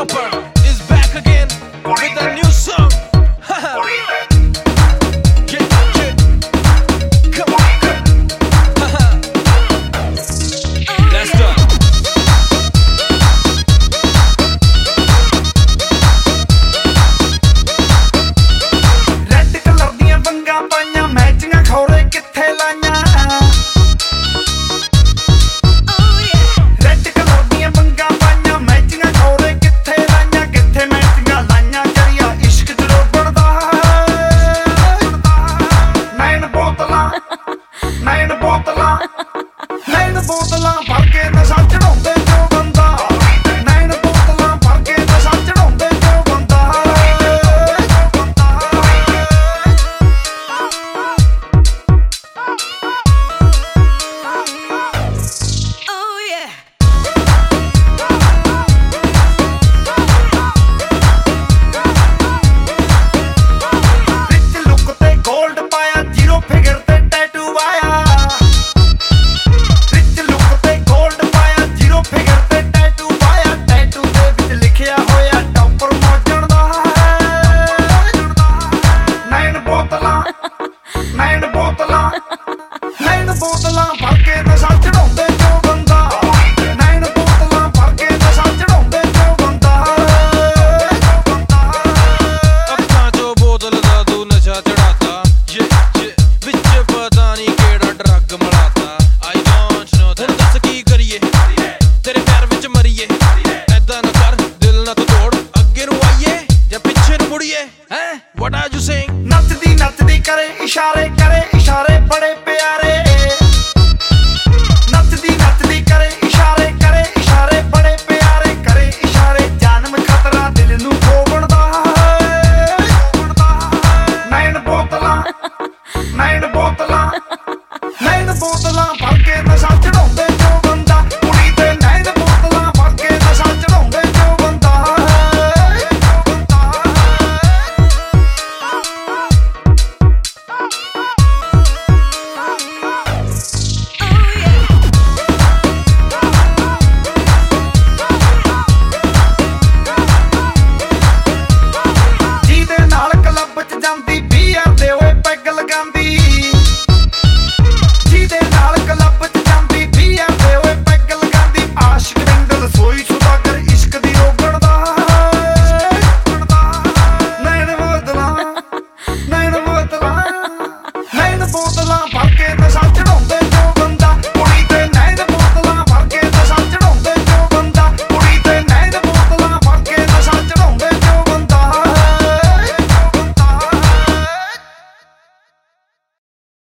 Proper is back again with a new song. Yeah, yeah. Come on. Let's go. Red color ਦੀਆਂ ਵੰਗਾਂ ਪਾਈਆਂ ਮੈਚੀਆਂ ਖੌਰੇ ਕਿੱਥੇ ਲਾਈਆਂ Red color ਦੀਆਂ ਵੰਗਾਂ ਪਾਈਆਂ ਮੈਚੀਆਂ ਖੌਰੇ ਕਿੱਥੇ ਲਾਈਆਂ ਕਿੱਥੇ ਮੈਚੀਆਂ ਲਾਈਆਂ ਕਰੀਆ ਇਸ਼ਕ ਚ ਰੋਬੜਦਾ ਨੈਣ ਬੋਤਲਾਂ ਭਰ ਕੇ ਨਸ਼ਾ ਚੜਾਉਂਦੇ ਜੋ ਬੰਦਾ ਨੈਣ ਬੋਤਲਾਂ ਭਰ ਕੇ ਨਸ਼ਾ ਚੜਾਉਂਦੇ ਜੋ ਬੰਦਾ Rich look ਤੇ gold ਪਾਇਆ ਜ਼ੀਰੋ ਫਿਗਰ ਤੇ ਟੈਟੂ ਆਇਆ Rich look ਤੇ gold ਪਾਇਆ ਜ਼ੀਰੋ ਫਿਗਰ ਤੇ ਟੈਟੂ ਆਇਆ ਟੈਟੂ ਦੇ ਵਿੱਚ ਲਿਖਿਆ ਹੋਇਆ ਟੌਪਰ ਮੋਜਣ ਦਾ ਨੈਣ ਬੋਤਲਾਂ ਭਰ ਕੇ ਨਸ਼ਾ ਚੜਾਉਂਦੇ ਜੋ ਬੰਦਾ ਨੈਣ ਬੋਤਲਾਂ ਭਰ ਕੇ ਨਸ਼ਾ ਚੜਾਉਂਦੇ ਜੋ ਬੰਦਾ ਅੱਖਾਂ ਚੋਂ ਬੋਤਲ ਦਾ ਤੂੰ ਨਸ਼ਾ ਚੜਾਤਾ ਵਿੱਚ ਪਤਾ ਨਹੀਂ ਕਿਹੜਾ ਡਰੱਗ ਮਲਾਤਾ I don't know ਹੁਣ ਦੱਸ ਕੀ ਕਰੀਏ